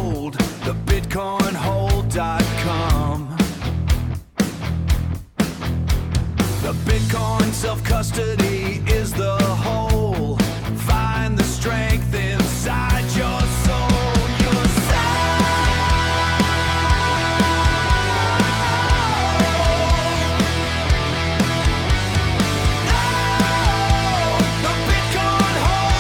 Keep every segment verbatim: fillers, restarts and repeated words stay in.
hold, the bitcoin hold dot com. The Bitcoin self-custody is the whole. Find the strength inside your soul. Your soul. Oh, the bitcoin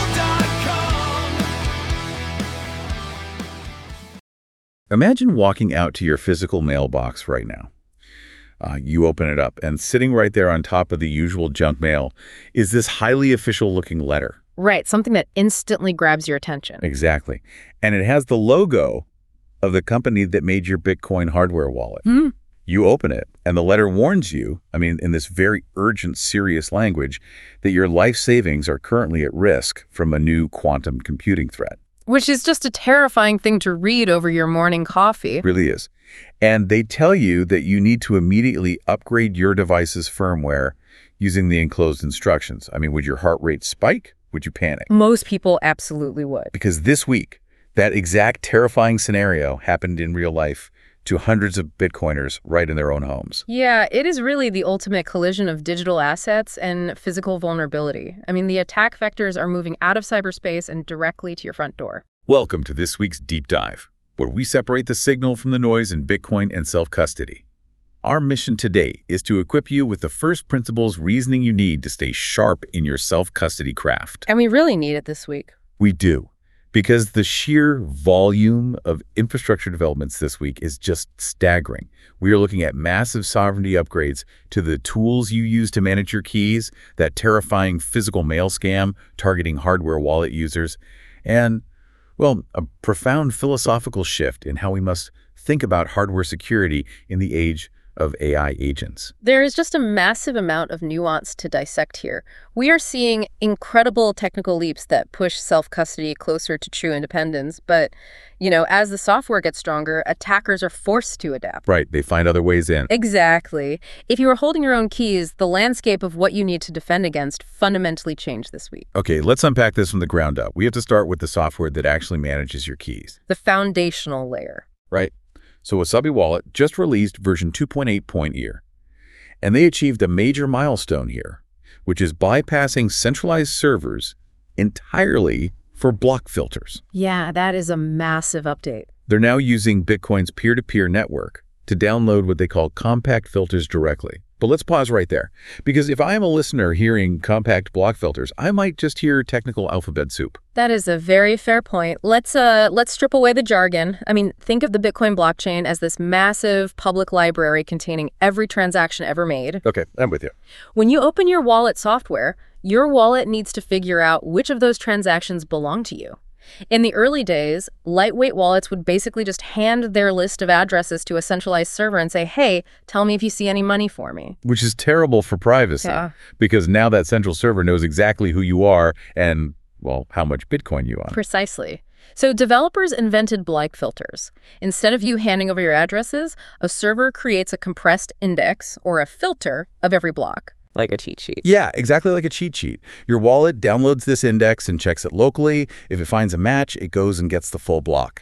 hold dot com. Imagine walking out to your physical mailbox right now. Uh, you open it up, and sitting right there on top of the usual junk mail is this highly official-looking letter. Right, something that instantly grabs your attention. Exactly. And it has the logo of the company that made your Bitcoin hardware wallet. Hmm. You open it, and the letter warns you, I mean, in this very urgent, serious language, that your life savings are currently at risk from a new quantum computing threat. Which is just a terrifying thing to read over your morning coffee. It really is. And they tell you that you need to immediately upgrade your device's firmware using the enclosed instructions. I mean, would your heart rate spike? Would you panic? Most people absolutely would. Because this week, that exact terrifying scenario happened in real life to hundreds of Bitcoiners right in their own homes. Yeah, it is really the ultimate collision of digital assets and physical vulnerability. I mean, the attack vectors are moving out of cyberspace and directly to your front door. Welcome to this week's Deep Dive, where we separate the signal from the noise in Bitcoin and self-custody. Our mission today is to equip you with the first principles reasoning you need to stay sharp in your self-custody craft. And we really need it this week. We do, because the sheer volume of infrastructure developments this week is just staggering. We are looking at massive sovereignty upgrades to the tools you use to manage your keys, that terrifying physical mail scam targeting hardware wallet users, and, well, a profound philosophical shift in how we must think about hardware security in the age of A I agents. There is just a massive amount of nuance to dissect here. We are seeing incredible technical leaps that push self-custody closer to true independence, but, you know, as the software gets stronger, attackers are forced to adapt. Right, they find other ways in. Exactly. If you are holding your own keys, the landscape of what you need to defend against fundamentally changed this week. Okay, let's unpack this from the ground up. We have to start with the software that actually manages your keys. The foundational layer. Right. So Wasabi Wallet just released version two point eight point ear, and they achieved a major milestone here, which is bypassing centralized servers entirely for block filters. Yeah, that is a massive update. They're now using Bitcoin's peer-to-peer network to download what they call compact filters directly. But let's pause right there, because if I am a listener hearing compact block filters, I might just hear technical alphabet soup. That is a very fair point. Let's uh let's strip away the jargon. I mean, think of the Bitcoin blockchain as this massive public library containing every transaction ever made. Okay, I'm with you. When you open your wallet software, your wallet needs to figure out which of those transactions belong to you. In the early days, lightweight wallets would basically just hand their list of addresses to a centralized server and say, hey, tell me if you see any money for me. Which is terrible for privacy, Yeah. because now that central server knows exactly who you are and, well, how much Bitcoin you own. Precisely. So developers invented block filters. Instead of you handing over your addresses, a server creates a compressed index or a filter of every block. Like a cheat sheet. Yeah, exactly like a cheat sheet. Your wallet downloads this index and checks it locally. If it finds a match, it goes and gets the full block.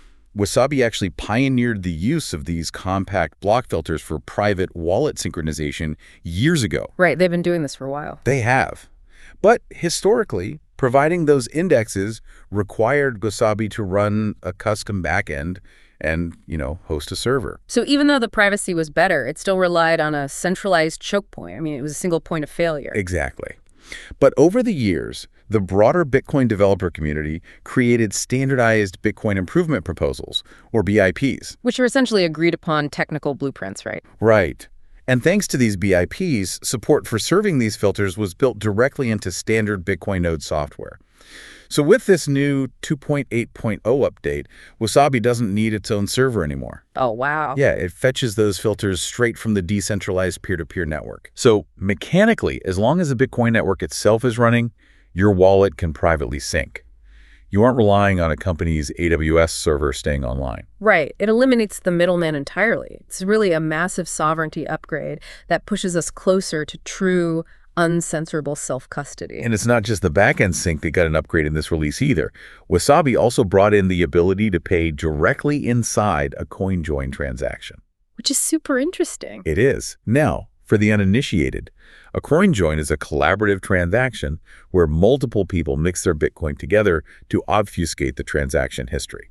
Wasabi actually pioneered the use of these compact block filters for private wallet synchronization years ago. Right, they've been doing this for a while. They have. But historically, providing those indexes required Wasabi to run a custom backend and, you know, host a server. So even though the privacy was better, it still relied on a centralized choke point. I mean, it was a single point of failure. Exactly. But over the years, the broader Bitcoin developer community created standardized Bitcoin improvement proposals, or B I Ps. Which are essentially agreed upon technical blueprints, right? Right. And thanks to these B I Ps, support for serving these filters was built directly into standard Bitcoin node software. So with this new two point eight point oh update, Wasabi doesn't need its own server anymore. Oh, wow. Yeah, it fetches those filters straight from the decentralized peer-to-peer network. So mechanically, as long as the Bitcoin network itself is running, your wallet can privately sync. You aren't relying on a company's A W S server staying online. Right. It eliminates the middleman entirely. It's really a massive sovereignty upgrade that pushes us closer to true, uncensorable self-custody. And it's not just the backend sync that got an upgrade in this release either. Wasabi also brought in the ability to pay directly inside a CoinJoin transaction. Which is super interesting. It is. Now, for the uninitiated, a CoinJoin is a collaborative transaction where multiple people mix their Bitcoin together to obfuscate the transaction history.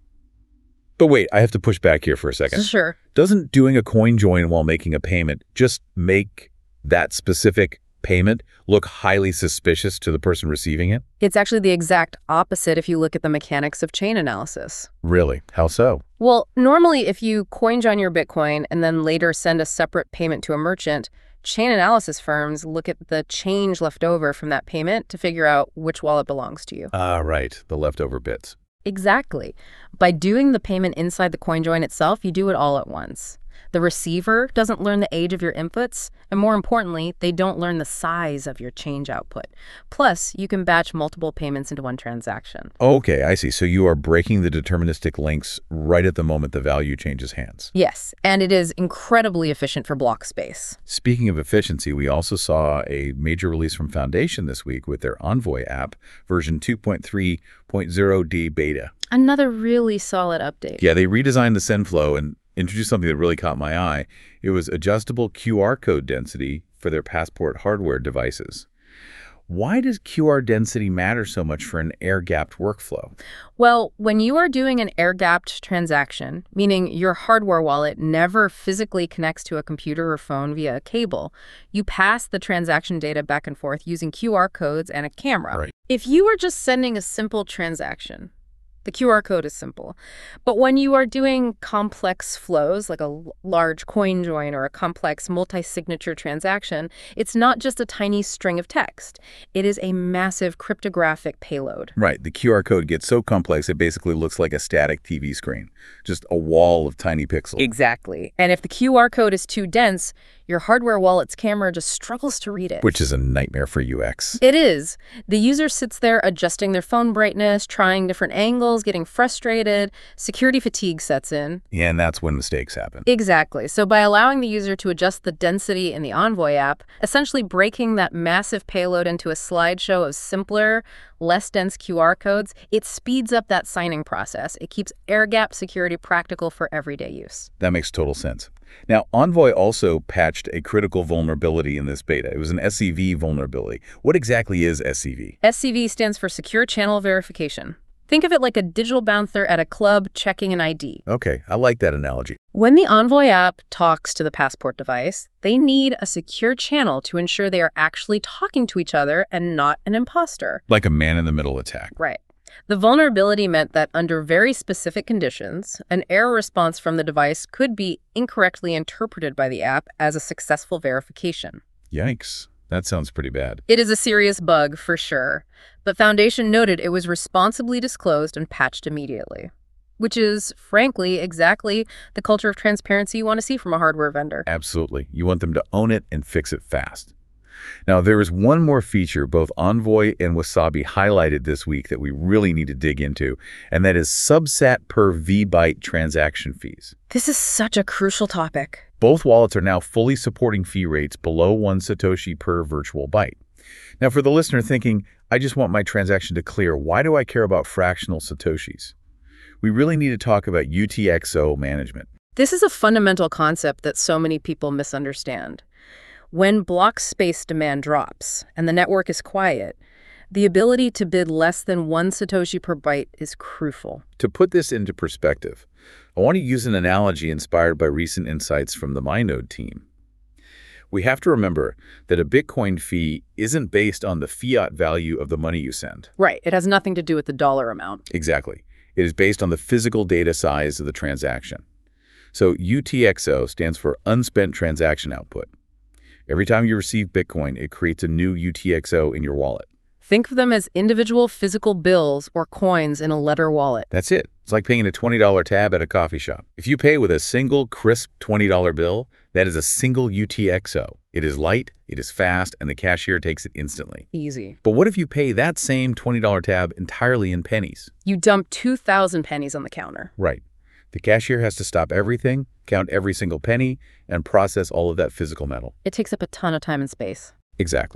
But wait, I have to push back here for a second. Sure. Doesn't doing a CoinJoin while making a payment just make that specific payment look highly suspicious to the person receiving it? It's actually the exact opposite if you look at the mechanics of chain analysis. Really? How so? Well, normally if you CoinJoin your Bitcoin and then later send a separate payment to a merchant, chain analysis firms look at the change left over from that payment to figure out which wallet belongs to you. Ah, right. The leftover bits. Exactly. By doing the payment inside the CoinJoin itself, you do it all at once. The receiver doesn't learn the age of your inputs, and more importantly, they don't learn the size of your change output. Plus, you can batch multiple payments into one transaction. Okay, I see. So you are breaking the deterministic links right at the moment the value changes hands. Yes, and it is incredibly efficient for block space. Speaking of efficiency, we also saw a major release from Foundation this week with their Envoy app, version two point three point oh D beta. Another really solid update. Yeah, they redesigned the send flow and introduced something that really caught my eye. It was adjustable Q R code density for their Passport hardware devices. Why does Q R density matter so much for an air-gapped workflow? Well, when you are doing an air-gapped transaction, meaning your hardware wallet never physically connects to a computer or phone via a cable, you pass the transaction data back and forth using Q R codes and a camera. Right. If you are just sending a simple transaction, the Q R code is simple. But when you are doing complex flows, like a large CoinJoin or a complex multi-signature transaction, it's not just a tiny string of text. It is a massive cryptographic payload. Right. The Q R code gets so complex it basically looks like a static T V screen, just a wall of tiny pixels. Exactly. And if the Q R code is too dense, your hardware wallet's camera just struggles to read it. Which is a nightmare for U X. It is. The user sits there adjusting their phone brightness, trying different angles, getting frustrated. Security fatigue sets in. Yeah, and that's when mistakes happen. Exactly. So by allowing the user to adjust the density in the Envoy app, essentially breaking that massive payload into a slideshow of simpler, less dense Q R codes, it speeds up that signing process. It keeps air-gapped security practical for everyday use. That makes total sense. Now, Envoy also patched a critical vulnerability in this beta. It was an S C V vulnerability. What exactly is S C V? S C V stands for Secure Channel Verification. Think of it like a digital bouncer at a club checking an I D. Okay, I like that analogy. When the Envoy app talks to the Passport device, they need a secure channel to ensure they are actually talking to each other and not an imposter. Like a man-in-the-middle attack. Right. The vulnerability meant that under very specific conditions, an error response from the device could be incorrectly interpreted by the app as a successful verification. Yikes. That sounds pretty bad. It is a serious bug, for sure. But Foundation noted it was responsibly disclosed and patched immediately. Which is, frankly, exactly the culture of transparency you want to see from a hardware vendor. Absolutely. You want them to own it and fix it fast. Now, there is one more feature both Envoy and Wasabi highlighted this week that we really need to dig into, and that is subsat per V byte transaction fees. This is such a crucial topic. Both wallets are now fully supporting fee rates below one Satoshi per virtual byte. Now, for the listener thinking, I just want my transaction to clear, why do I care about fractional Satoshis? We really need to talk about U T X O management. This is a fundamental concept that so many people misunderstand. When block space demand drops and the network is quiet, the ability to bid less than one Satoshi per byte is crucial. To put this into perspective, I want to use an analogy inspired by recent insights from the MyNode team. We have to remember that a Bitcoin fee isn't based on the fiat value of the money you send. Right. It has nothing to do with the dollar amount. Exactly. It is based on the physical data size of the transaction. So U T X O stands for unspent transaction output. Every time you receive Bitcoin, it creates a new U T X O in your wallet. Think of them as individual physical bills or coins in a letter wallet. That's it. It's like paying a twenty dollar tab at a coffee shop. If you pay with a single crisp twenty dollar bill, that is a single U T X O. It is light, it is fast, and the cashier takes it instantly. Easy. But what if you pay that same twenty dollar tab entirely in pennies? You dump two thousand pennies on the counter. Right. The cashier has to stop everything, count every single penny, and process all of that physical metal. It takes up a ton of time and space. Exactly.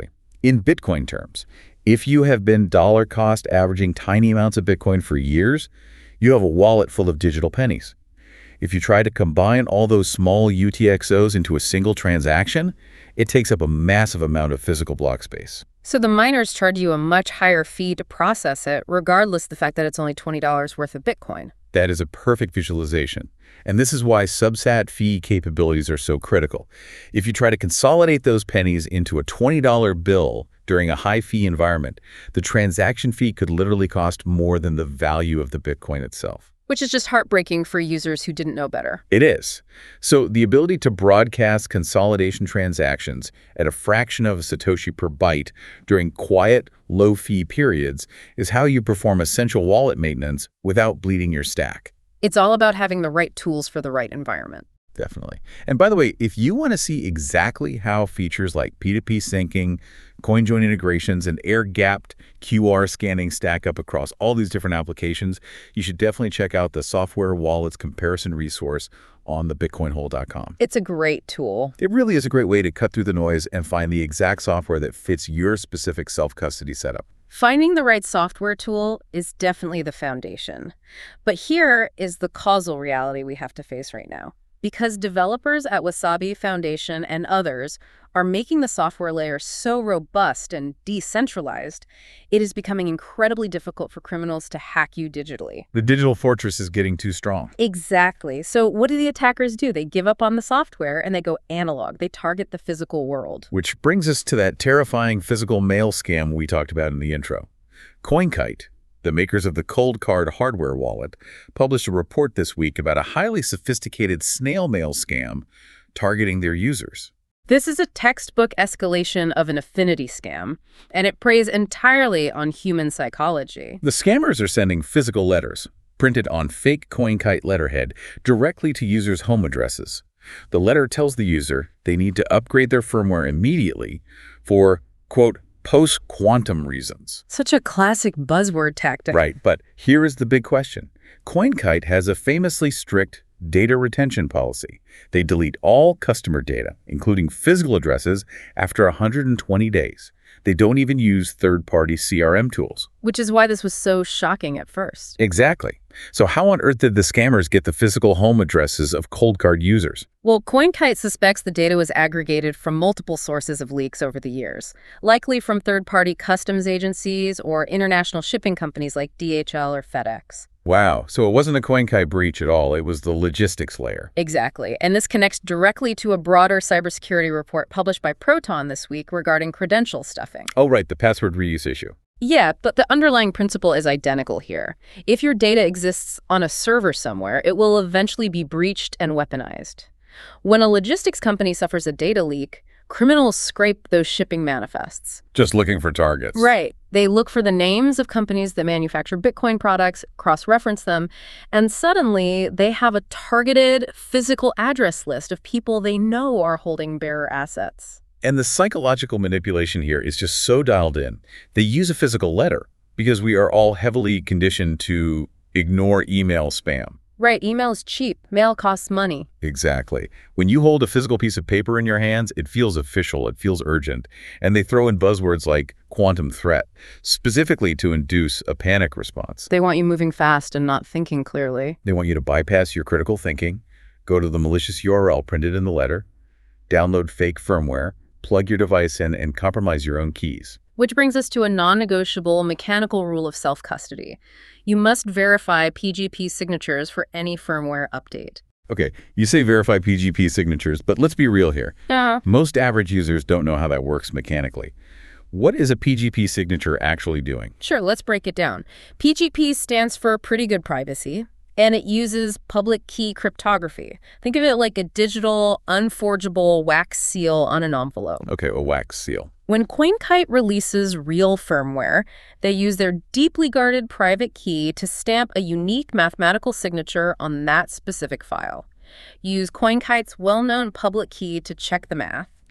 In Bitcoin terms, if you have been dollar cost averaging tiny amounts of Bitcoin for years, you have a wallet full of digital pennies. If you try to combine all those small U T X Os into a single transaction, it takes up a massive amount of physical block space. So the miners charge you a much higher fee to process it, regardless of the fact that it's only twenty dollars worth of Bitcoin. That is a perfect visualization. And this is why subsat fee capabilities are so critical. If you try to consolidate those pennies into a twenty dollar bill during a high-fee environment, the transaction fee could literally cost more than the value of the Bitcoin itself. Which is just heartbreaking for users who didn't know better. It is. So the ability to broadcast consolidation transactions at a fraction of a Satoshi per byte during quiet, low-fee periods is how you perform essential wallet maintenance without bleeding your stack. It's all about having the right tools for the right environment. Definitely. And by the way, if you want to see exactly how features like P two P syncing, CoinJoin integrations, and air-gapped Q R scanning stack up across all these different applications, you should definitely check out the Software Wallets Comparison resource on the bitcoin hole dot com. It's a great tool. It really is a great way to cut through the noise and find the exact software that fits your specific self-custody setup. Finding the right software tool is definitely the foundation. But here is the causal reality we have to face right now. Because developers at Wasabi Foundation and others are making the software layer so robust and decentralized, it is becoming incredibly difficult for criminals to hack you digitally. The digital fortress is getting too strong. Exactly. So what do the attackers do? They give up on the software and they go analog. They target the physical world. Which brings us to that terrifying physical mail scam we talked about in the intro. CoinKite, the makers of the Coldcard hardware wallet, published a report this week about a highly sophisticated snail mail scam targeting their users. This is a textbook escalation of an affinity scam, and it preys entirely on human psychology. The scammers are sending physical letters, printed on fake CoinKite letterhead, directly to users' home addresses. The letter tells the user they need to upgrade their firmware immediately for, quote, post-quantum reasons. Such a classic buzzword tactic. Right, but here is the big question. CoinKite has a famously strict data retention policy. They delete all customer data, including physical addresses, after one hundred twenty days. They don't even use third-party C R M tools. Which is why this was so shocking at first. Exactly. So how on earth did the scammers get the physical home addresses of Coldcard users? Well, CoinKite suspects the data was aggregated from multiple sources of leaks over the years, likely from third-party customs agencies or international shipping companies like D H L or FedEx. Wow, so it wasn't a CoinKite breach at all, it was the logistics layer. Exactly, and this connects directly to a broader cybersecurity report published by Proton this week regarding credential stuffing. Oh, right, the password reuse issue. Yeah, but the underlying principle is identical here. If your data exists on a server somewhere, it will eventually be breached and weaponized. When a logistics company suffers a data leak, criminals scrape those shipping manifests. Just looking for targets. Right. They look for the names of companies that manufacture Bitcoin products, cross-reference them, and suddenly they have a targeted physical address list of people they know are holding bearer assets. And the psychological manipulation here is just so dialed in. They use a physical letter because we are all heavily conditioned to ignore email spam. Right, email is cheap. Mail costs money. Exactly. When you hold a physical piece of paper in your hands, it feels official, it feels urgent. And they throw in buzzwords like quantum threat, specifically to induce a panic response. They want you moving fast and not thinking clearly. They want you to bypass your critical thinking, go to the malicious U R L printed in the letter, download fake firmware, plug your device in, and compromise your own keys. Which brings us to a non-negotiable mechanical rule of self-custody. You must verify P G P signatures for any firmware update. Okay, you say verify P G P signatures, but let's be real here. Yeah. Most average users don't know how that works mechanically. What is a P G P signature actually doing? Sure, let's break it down. P G P stands for pretty good privacy, and it uses public key cryptography. Think of it like a digital, unforgeable wax seal on an envelope. Okay, a wax seal. When CoinKite releases real firmware, they use their deeply guarded private key to stamp a unique mathematical signature on that specific file. Use CoinKite's well-known public key to check the math.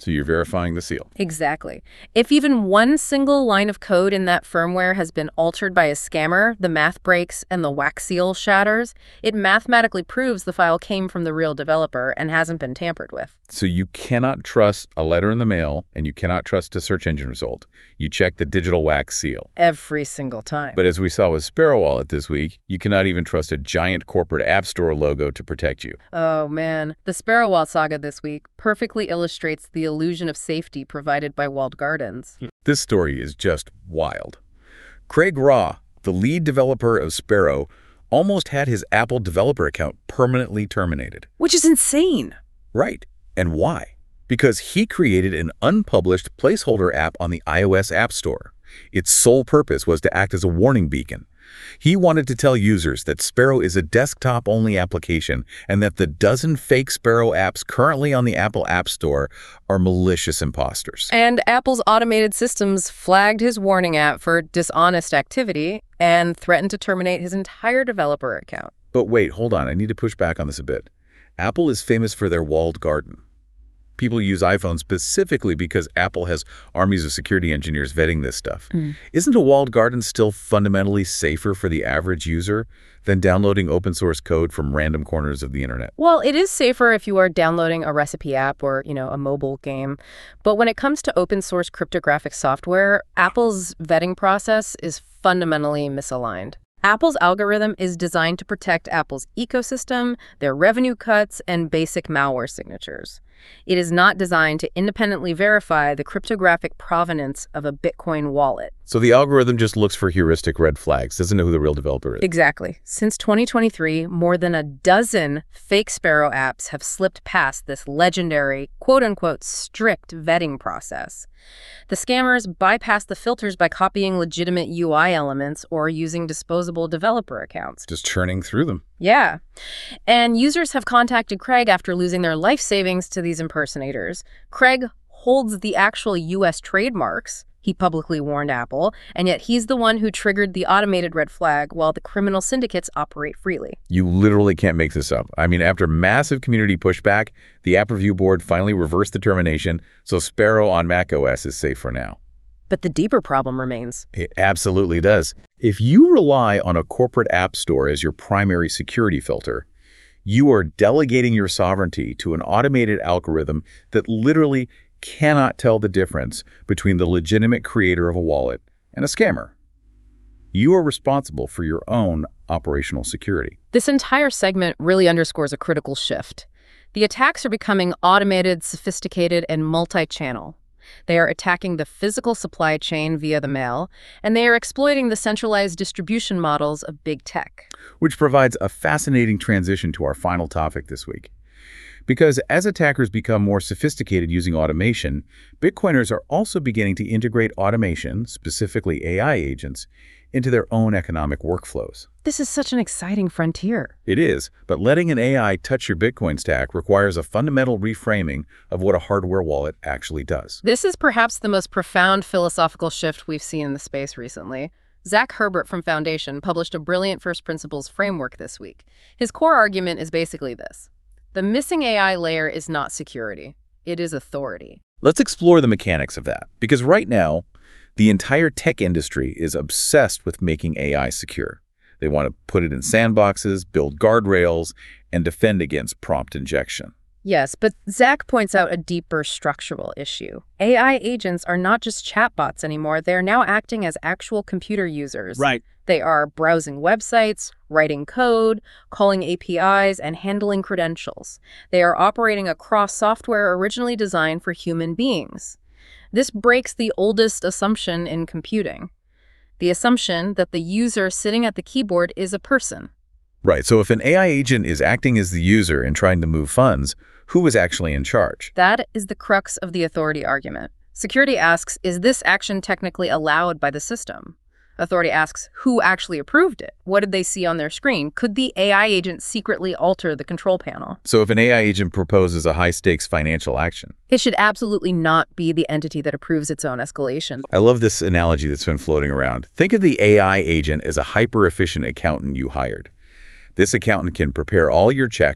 So you're verifying the seal. Exactly. If even one single line of code in that firmware has been altered by a scammer, the math breaks and the wax seal shatters, it mathematically proves the file came from the real developer and hasn't been tampered with. So you cannot trust a letter in the mail, and you cannot trust a search engine result. You check the digital wax seal. Every single time. But as we saw with Sparrow Wallet this week, you cannot even trust a giant corporate app store logo to protect you. Oh man, the Sparrow Wallet saga this week perfectly illustrates the illusion of safety provided by walled gardens. This story is just wild. Craig Raw, the lead developer of Sparrow, almost had his Apple developer account permanently terminated. Which is insane. Right. And why? Because he created an unpublished placeholder app on the iOS App Store. Its sole purpose was to act as a warning beacon. He wanted to tell users that Sparrow is a desktop-only application and that the dozen fake Sparrow apps currently on the Apple App Store are malicious imposters. And Apple's automated systems flagged his warning app for dishonest activity and threatened to terminate his entire developer account. But wait, hold on. I need to push back on this a bit. Apple is famous for their walled garden. People use iPhones specifically because Apple has armies of security engineers vetting this stuff. Mm. Isn't a walled garden still fundamentally safer for the average user than downloading open source code from random corners of the internet? Well, it is safer if you are downloading a recipe app or, you know, a mobile game. But when it comes to open source cryptographic software, Apple's vetting process is fundamentally misaligned. Apple's algorithm is designed to protect Apple's ecosystem, their revenue cuts, and basic malware signatures. It is not designed to independently verify the cryptographic provenance of a Bitcoin wallet. So the algorithm just looks for heuristic red flags, doesn't know who the real developer is. Exactly. Since twenty twenty-three, more than a dozen fake Sparrow apps have slipped past this legendary, quote-unquote, strict vetting process. The scammers bypass the filters by copying legitimate U I elements or using disposable developer accounts. Just churning through them. Yeah. And users have contacted Craig after losing their life savings to these impersonators. Craig holds the actual U S trademarks. He publicly warned Apple, and yet he's the one who triggered the automated red flag while the criminal syndicates operate freely. You literally can't make this up. I mean, after massive community pushback, the App Review Board finally reversed the termination, so Sparrow on macOS is safe for now. But the deeper problem remains. It absolutely does. If you rely on a corporate app store as your primary security filter, you are delegating your sovereignty to an automated algorithm that literally cannot tell the difference between the legitimate creator of a wallet and a scammer. You are responsible for your own operational security. This entire segment really underscores a critical shift. The attacks are becoming automated, sophisticated, and multi-channel. They are attacking the physical supply chain via the mail, and they are exploiting the centralized distribution models of big tech. Which provides a fascinating transition to our final topic this week. Because as attackers become more sophisticated using automation, Bitcoiners are also beginning to integrate automation, specifically A I agents, into their own economic workflows. This is such an exciting frontier. It is, but letting an A I touch your Bitcoin stack requires a fundamental reframing of what a hardware wallet actually does. This is perhaps the most profound philosophical shift we've seen in the space recently. Zach Herbert from Foundation published a brilliant first principles framework this week. His core argument is basically this. The missing A I layer is not security. It is authority. Let's explore the mechanics of that, because right now, the entire tech industry is obsessed with making A I secure. They want to put it in sandboxes, build guardrails, and defend against prompt injection. Yes, but Zach points out a deeper structural issue. A I agents are not just chatbots anymore. They're now acting as actual computer users. Right. They are browsing websites, writing code, calling A P Is, and handling credentials. They are operating across software originally designed for human beings. This breaks the oldest assumption in computing, the assumption that the user sitting at the keyboard is a person. Right, so if an A I agent is acting as the user and trying to move funds, who is actually in charge? That is the crux of the authority argument. Security asks, is this action technically allowed by the system? Authority asks, who actually approved it? What did they see on their screen? Could the A I agent secretly alter the control panel? So if an A I agent proposes a high-stakes financial action, it should absolutely not be the entity that approves its own escalation. I love this analogy that's been floating around. Think of the A I agent as a hyper-efficient accountant you hired. This accountant can prepare all your checks,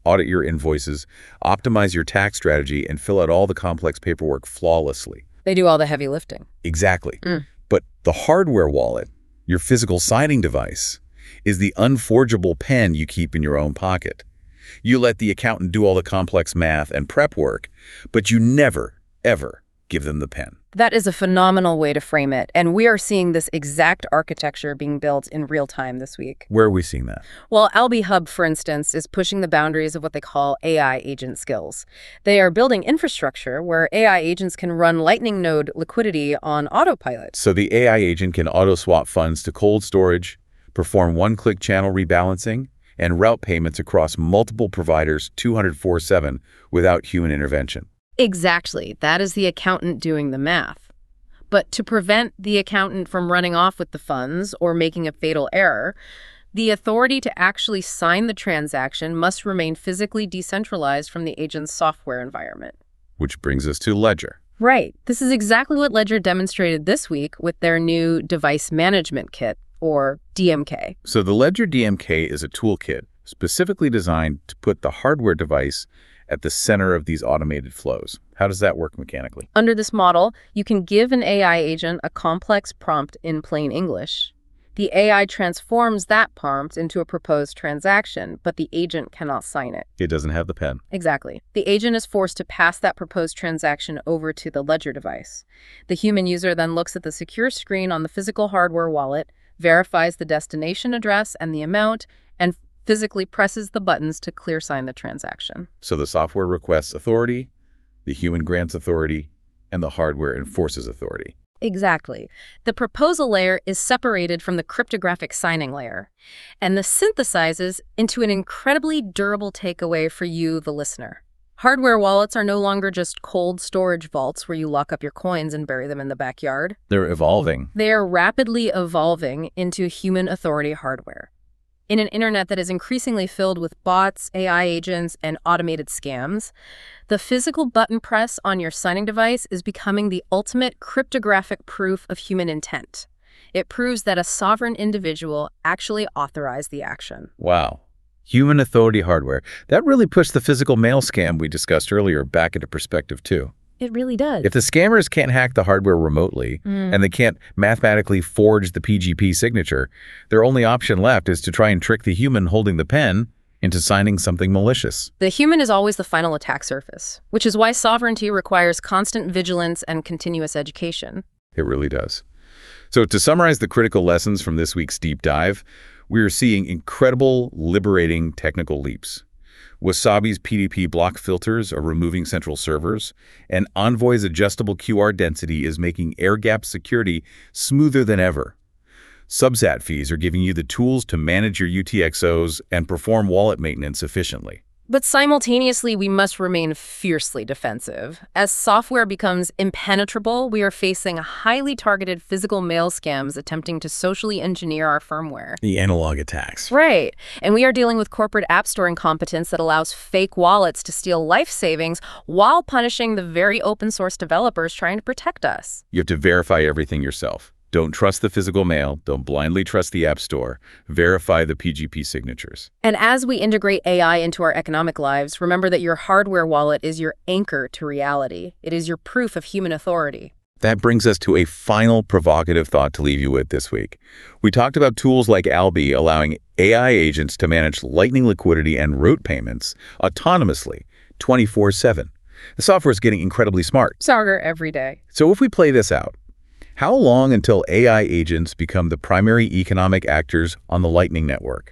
audit your invoices, optimize your tax strategy, and fill out all the complex paperwork flawlessly. They do all the heavy lifting. Exactly. Mm. But the hardware wallet, your physical signing device, is the unforgeable pen you keep in your own pocket. You let the accountant do all the complex math and prep work, but you never, ever give them the pen. That is a phenomenal way to frame it, and we are seeing this exact architecture being built in real time this week. Where are we seeing that? Well, Alby Hub, for instance, is pushing the boundaries of what they call A I agent skills. They are building infrastructure where A I agents can run Lightning node liquidity on autopilot. So the A I agent can auto-swap funds to cold storage, perform one-click channel rebalancing, and route payments across multiple providers two oh four seven without human intervention. Exactly. That is the accountant doing the math. But to prevent the accountant from running off with the funds or making a fatal error, the authority to actually sign the transaction must remain physically decentralized from the agent's software environment. Which brings us to Ledger. Right. This is exactly what Ledger demonstrated this week with their new Device Management Kit, or D M K. So the Ledger D M K is a toolkit specifically designed to put the hardware device at the center of these automated flows. How does that work mechanically? Under this model, you can give an A I agent a complex prompt in plain English. The A I transforms that prompt into a proposed transaction, but the agent cannot sign it. It doesn't have the pen. Exactly. The agent is forced to pass that proposed transaction over to the Ledger device. The human user then looks at the secure screen on the physical hardware wallet, verifies the destination address and the amount, and physically presses the buttons to clear sign the transaction. So the software requests authority, the human grants authority, and the hardware enforces authority. Exactly. The proposal layer is separated from the cryptographic signing layer, and this synthesizes into an incredibly durable takeaway for you, the listener. Hardware wallets are no longer just cold storage vaults where you lock up your coins and bury them in the backyard. They're evolving. They are rapidly evolving into human authority hardware. In an internet that is increasingly filled with bots, A I agents, and automated scams, the physical button press on your signing device is becoming the ultimate cryptographic proof of human intent. It proves that a sovereign individual actually authorized the action. Wow. Human authority hardware. That really pushed the physical mail scam we discussed earlier back into perspective, too. It really does. If the scammers can't hack the hardware remotely, Mm. and they can't mathematically forge the P G P signature, their only option left is to try and trick the human holding the pen into signing something malicious. The human is always the final attack surface, which is why sovereignty requires constant vigilance and continuous education. It really does. So to summarize the critical lessons from this week's deep dive, we are seeing incredible, liberating technical leaps. Wasabi's P D P block filters are removing central servers, and Envoy's adjustable Q R density is making air-gapped security smoother than ever. Subsat fees are giving you the tools to manage your U T X Os and perform wallet maintenance efficiently. But simultaneously, we must remain fiercely defensive. As software becomes impenetrable, we are facing highly targeted physical mail scams attempting to socially engineer our firmware. The analog attacks. Right. And we are dealing with corporate app store incompetence that allows fake wallets to steal life savings while punishing the very open source developers trying to protect us. You have to verify everything yourself. Don't trust the physical mail. Don't blindly trust the App Store. Verify the P G P signatures. And as we integrate A I into our economic lives, remember that your hardware wallet is your anchor to reality. It is your proof of human authority. That brings us to a final provocative thought to leave you with this week. We talked about tools like Alby allowing A I agents to manage Lightning liquidity and route payments autonomously, twenty-four seven. The software is getting incredibly smart. Smarter every day. So if we play this out, how long until A I agents become the primary economic actors on the Lightning Network?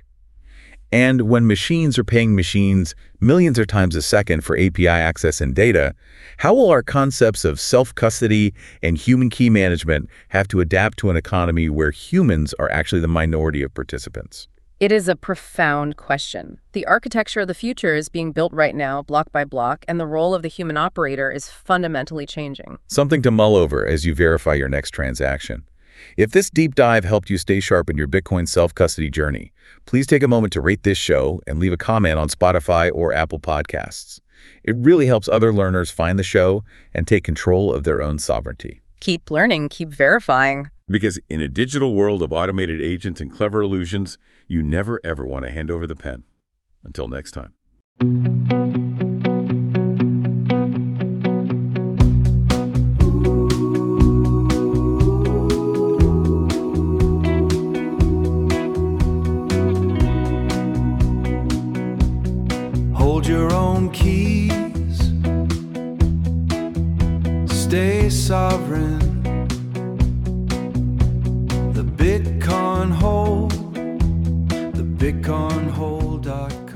And when machines are paying machines millions of times a second for A P I access and data, how will our concepts of self-custody and human key management have to adapt to an economy where humans are actually the minority of participants? It is a profound question. The architecture of the future is being built right now, block by block, and the role of the human operator is fundamentally changing. Something to mull over as you verify your next transaction. If this deep dive helped you stay sharp in your Bitcoin self-custody journey, please take a moment to rate this show and leave a comment on Spotify or Apple Podcasts. It really helps other learners find the show and take control of their own sovereignty. Keep learning, keep verifying. Because in a digital world of automated agents and clever illusions, you never ever want to hand over the pen. Until next time. Hold your own keys. Stay sovereign. The Bitcoin Hold, the bitcoin hold dot com.